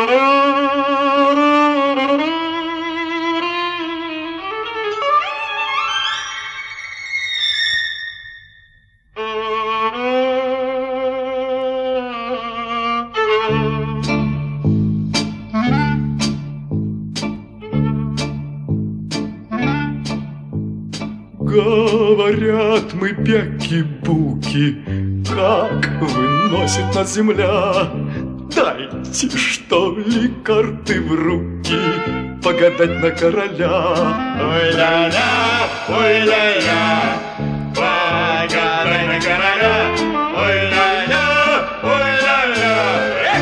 Говорят мы бяки-буки, как выносит нас земля. Дайте, что ли, карты в руки, погадать на короля. Ой-ля-ля, ой-ля-ля, погадай на короля. Ой-ля-ля, ой-ля-ля,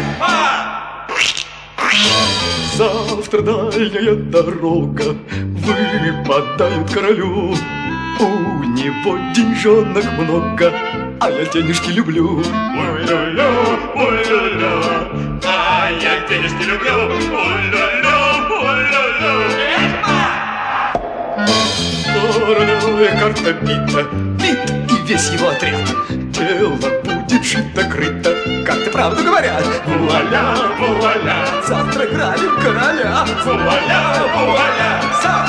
Завтра дальняя дорога выпадает королю. У него деньжонок много, а я денежки люблю. Ой-ля-ля, ой-ля-ля, а я денежки люблю. Ой-ля-ля, ой-ля-ля. Королевая карта бита, бит и весь его отряд. Дело будет шито-крыто, карты правду говорят. Вуаля, вуаля, Завтра грабим короля. вуаля, вуаля. Завтра